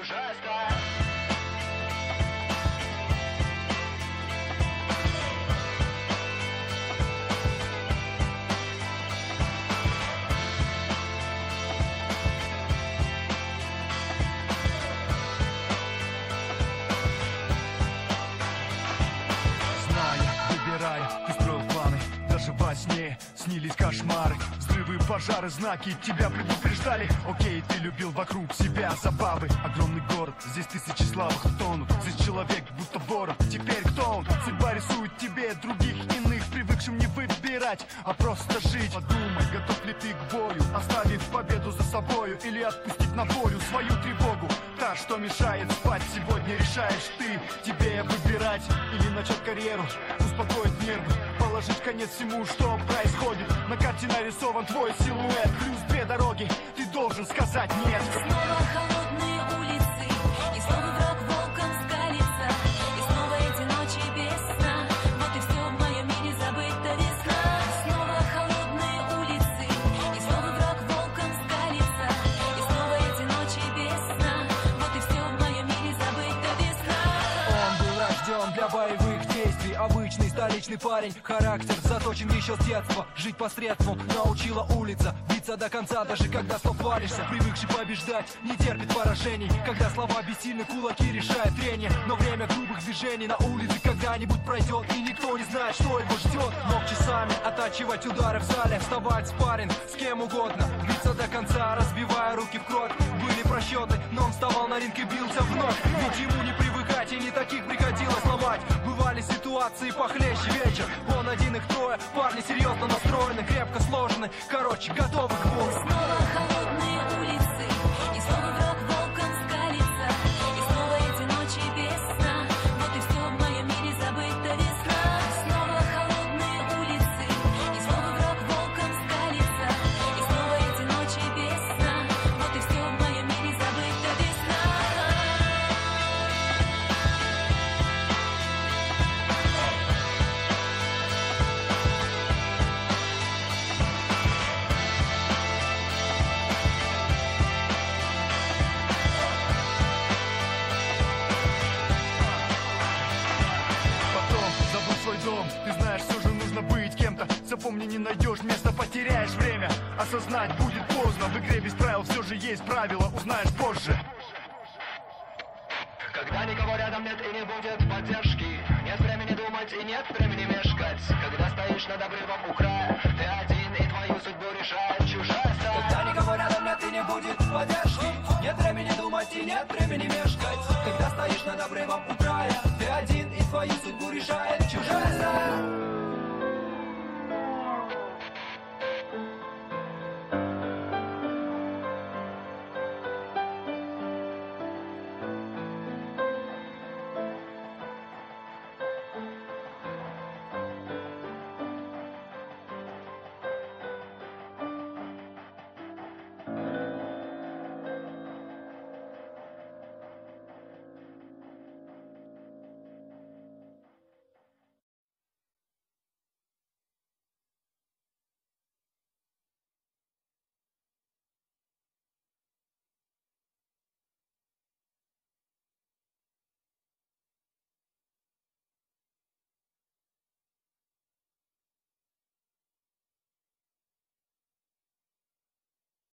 чужая стая. Ты строил планы, даже во сне снились кошмары. Взрывы, пожары, знаки тебя предупреждали. Окей, ты любил вокруг себя забавы. Огромный город, здесь тысячи слабых тонут. Здесь человек будто ворон, теперь кто он? Судьба рисует тебе других иных, привыкшим не выбирать, а просто жить. Подумай, готов ли ты к бою, оставив победу за собою, или отпустить на волю свою тревогу. Та, что мешает спать, сегодня решаешь ты. Тебе выбирать или начать карьеру, успокоить нервы, положить конец всему, что происходит. На карте нарисован твой силуэт, плюс две дороги, ты должен сказать нет. Снова холодные улицы, и снова враг волком скалится, и снова эти ночи без сна. Вот и все в моем мире забыто весна. Снова холодные улицы, и снова враг волком скалится, и снова эти ночи без сна. Вот и все в моем мире забыто весна. Он был рожден для боевых действий, обычный столичный парень. Характер заточен еще с детства, жить посредством научила улица. Биться до конца, даже когда стоп валишься. Привыкший побеждать, не терпит поражений. Когда слова бессильны, кулаки решают трение. Но время грубых движений на улице когда-нибудь пройдет, и никто не знает, что его ждет. Мог часами оттачивать удары в зале, вставать спарринг с кем угодно, биться до конца, разбивая руки в кровь. Были просчеты, но он вставал на ринг и бился вновь. Ведь ему не привыкать, и не таких приходилось ломать. Бывали ситуации похлеще вечер. Он один, их трое, парни серьезно настроены, крепко сложены, короче, готовы к бою. Снова холодные улицы, и снова враг волком скалится, и снова эти ночи без сна. Вот и все в моем мире забыто весна. Снова холодные улицы, и снова враг волком скалится, и снова эти ночи без сна. Вот и все в моем мире забыто весна. Дом. Ты знаешь, все же нужно быть кем-то. Запомни, не найдешь места, потеряешь время. Осознать будет поздно. В игре без правил все же есть правила, узнаешь позже. Когда никого рядом нет и не будет поддержки, нет времени думать и нет времени мешкать. Когда стоишь над обрывом у края, ты один и твою судьбу решает чужая стая. Когда никого рядом нет и не будет поддержки, нет времени думать и нет времени мешкать. Когда стоишь над обрывом у края, ты один и твою судьбу решает